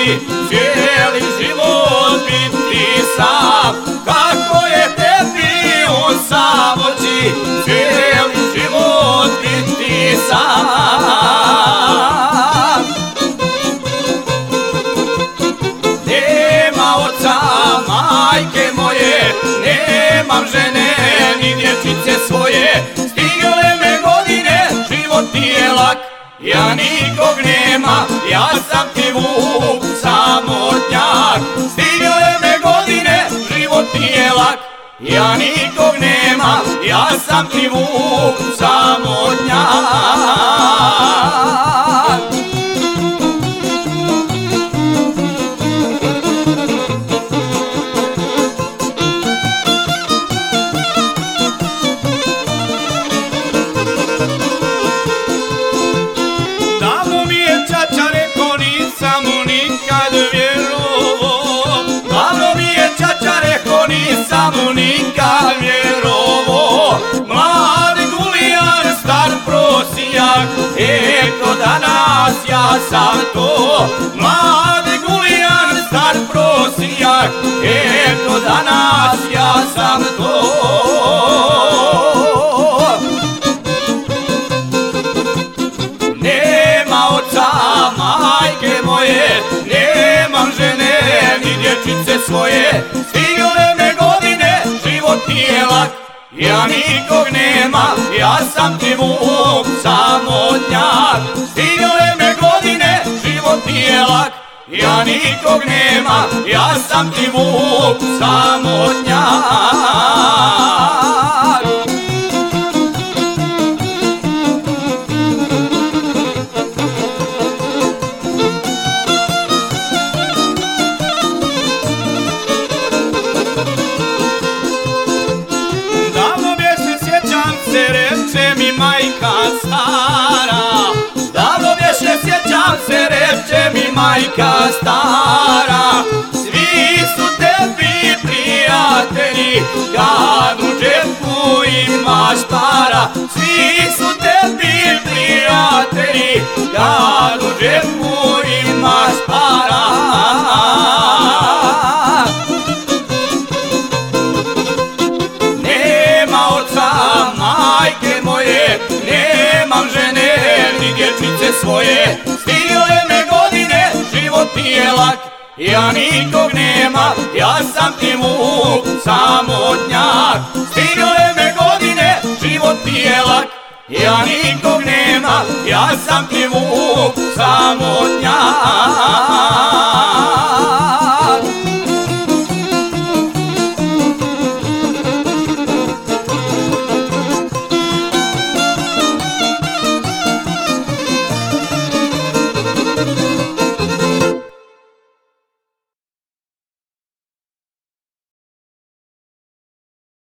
moći cijeli život biti sam. Kako je tebi on samoći cijeli život biti sam. Nema oca, majke moje, nemam žene ni dječice svoje. Stigle me godine, život nije lak, ja nikog nema, ja sam ti vuk samotnjak. Stigle me godine, život nije lak, ja nikog nema, ja sam ti vuk samotnjak. Davno mi je čača reko, nisam mu nikad vjerovo. Davno mi je čača reko, nisam mu nikad vjerovo. Mlad gulijan, star prosijak, eto danas ja sam to. Mlad gulijan, star prosijak, eto danas ja sam to. Majke moje, nemam žene ni dječice svoje. Stigle me godine, život nije lak, ja nikog nema, ja sam ti vuk samotnjak. Stigle me godine, život nije lak, ja nikog nema, ja sam ti vuk samotnjak. Reče mi majka stara, davno bješe, sjećam se, reče mi majka stara. Svi su tebi prijatelji, kad u džepu imaš para. Svi su tebi prijatelji, kad u džepu imaš para. Majke moje, nemam žene ni dječice svoje. Stigle me godine, život nije lak, ja nikog nema, ja sam ti vuk samotnjak. Stigle me godine, život nije lak, ja nikog nema, ja sam ti vuk samotnjak.